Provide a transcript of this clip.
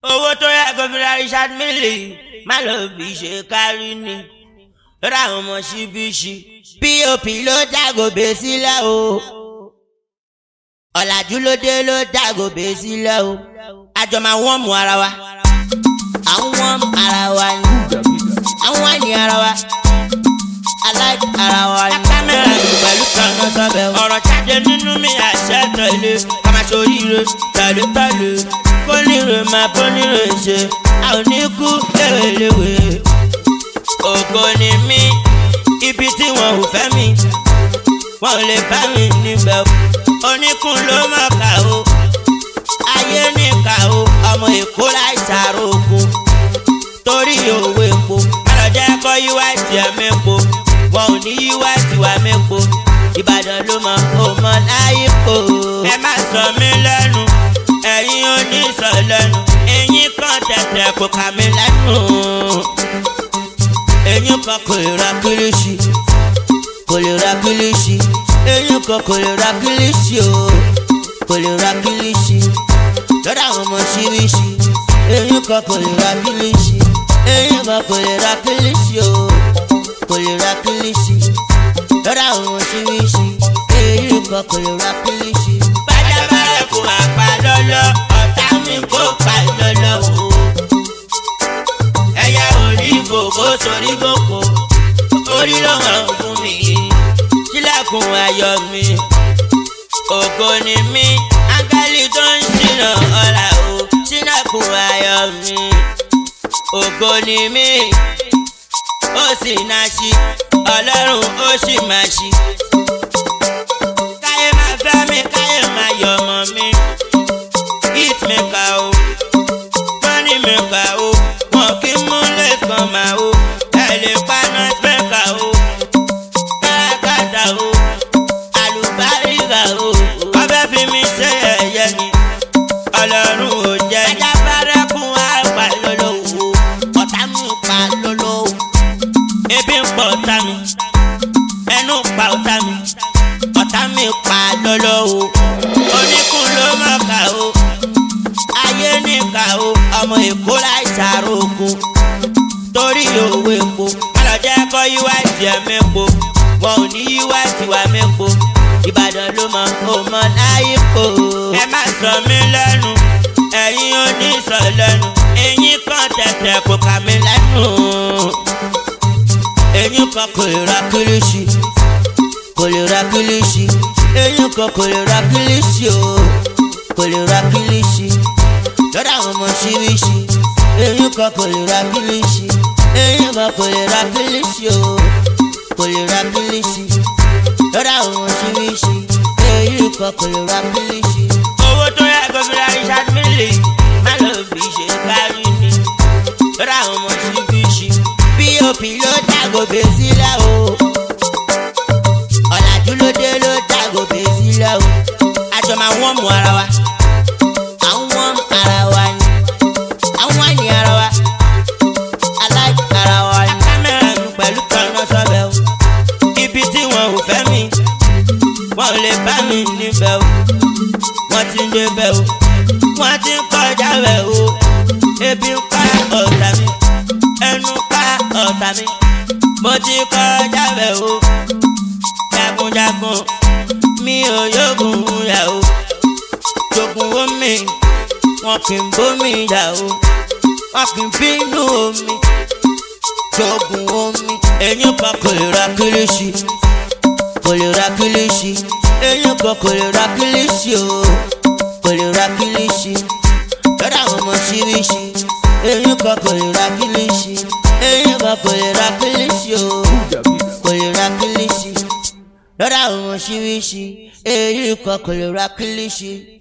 owó tó yẹ kó fi ra Richard Mille má lọ fi ṣe kárí ni lọ́dọ̀ àwọn ọmọ ṣíbíṣi pop ló dàgòbè sílẹ̀ o ọ̀làjú ló dé ló dàgòbè sílẹ̀ o àjọ máa wọ́n mú ara wa àwọn ara wa ni àwọn àní ara wa aláìkí ara wa ni. kámẹ́rà yìí pẹ̀lú kaná sọ́bẹ̀ o. ọ̀rọ̀ jáde nínú mi àṣẹ tẹ̀lé kàmá sóríire tẹ̀lé kóníire máa bóníire ṣe a ò ní kú léwéléwé. ògo ni mí ibi tí wọn ò fẹ́ mi wọn ò lè bá mi níbẹ̀ o. oníkun ló mọ̀ ká o ayé níkà o ọmọ èkó láì sàrò ogun torí òwe epo alọ́jẹ́ kọ́ yíwá ìtì ẹ̀ mẹ́po wọn ò ní yíwá ìtìwá mẹ́po ìbàdàn ló mọ̀ ó mọ̀ láyé po. ẹ má sọ mí lẹ́nu ẹ̀yin ò ní sọ lẹ́nu ẹ̀yin kan tẹ̀tẹ̀ kò kà mí lẹ́nu ẹ̀yin kan kò lè ra kílíṣì kò lè ra kílíṣì ẹ̀yin kan kò lè ra kílíṣì o kò lè ra kílíṣì lọ́dọ̀ àwọn ọmọ ṣíbíṣi ẹ̀yin kan kò lè ra kílíṣì ẹ̀yin kan kò lè ra kílíṣì o kò lè ra kílíṣì lọ́dọ̀ àwọn ọmọ ṣíbíṣi ẹ̀yin kan kò lè ra kílíṣì. bájábárẹ̀ kò máa pa lọ́lọ́ ọ̀tá mi kò pa lọ́lọ́ o ẹ̀yà orí gbogbo sórí gbogbo orí ló hàn fún mi sílẹ̀kùn ayọ̀ mi ògo ni mí áńgẹ́lì tó ń ṣìnà ọ̀la o sílẹ̀kùn ayọ̀ mi ògo ni mí ó sì náà ṣí ọlọ́run ó sì máa ṣí. káyé máa fẹ́ mi káyé máa yọ̀ ọmọ mi hit maker o money maker o wọn kì í mú lẹ́sàn máa o ẹ lè pa noise maker o káràkátà o àlùbáríkà o wọ́n fẹ́ fi mi ṣe ẹ̀yẹ ni ọlọ́run ò jẹ́ ni. ẹja bárẹ́kùn á pa lọ́lọ́ o ọ̀tá mi pa lọ́lọ́ o ebi ń pọ̀ ọ̀tá mi ẹnu pa ọ̀tá mi ọ̀tá mi pa lọ́lọ́ o oníkun ló mọ̀ ká o ayé níkà o ọmọ èkó láì sàrò ogun torí òwe epo alọ́jẹ́ kọ́ yíwá ìtì ẹ̀ mẹ́po wọn ò ní yíwá ìtìwá mẹ́po ìbàdàn ló mọ̀ ó mọ̀ láyé po. ẹ má sọ mí lẹ́nu ẹ̀yin ò ní sọ lẹ́nu ẹ̀yin kan tẹ̀tẹ̀ kò kà mí lẹ́nu ẹ̀yin kan kò lè ra kílíṣì kò lè ra kílíṣì ẹ̀yin kan kò lè ra kílíṣì o kò lè ra kílíṣì lọ́dọ̀ àwọn ọmọ ṣíbíṣi ẹ̀yin kan kò lè ra kílíṣì ẹ̀yin kan kò lè ra kílíṣì o kò lè ra kílíṣì lọ́dọ̀ àwọn ọmọ ṣíbíṣi ẹ̀yin kan kò lè ra kílíṣì. owó tó yẹ kó fi ra Richard Mille má lọ fi ṣe kárí ni lọ́dọ̀ àwọn ọmọ ṣíbíṣi pop ló dàgòbè sílẹ̀ o ọ̀làjú ló dé ló dàgòbè sílẹ̀ o àjọ máa wọ́n mú ara wa àwọn ara wa ni àwọn àní ara wa aláìkí ara wa ni. kámẹ́rà mi pẹ̀lú kaná sọ́bẹ̀ o ibi tí wọn ò fẹ́ mi wọn ò lè bá mi níbẹ̀ o wọ́n ti ń débẹ̀ o wọ́n ti ń kọjá bẹ̀ o ebi ń pa ọ̀tá mi ẹnu pa ọ̀tá mi mo ti kọjá bẹ̀ o jagunjagun mi ò yógun yà o jogun omi wọn kì í bómi yà o wọn kì í bínú omi jogun omi. ẹ̀yin kan kò lè ra kílíṣì kò lè ra kílíṣì ẹ̀yin kan kò lè ra kílíṣì o kò lè ra kílíṣì lọ́dọ̀ àwọn ọmọ ṣíbíṣi ẹ̀yin kan kò lè ra kílíṣì ẹ̀yin kan kò lè ra kílíṣì o kò lè ra kílíṣì lọ́dọ̀ àwọn ọmọ ṣíbíṣi ẹ̀yin kan kò lè ra kílíṣì.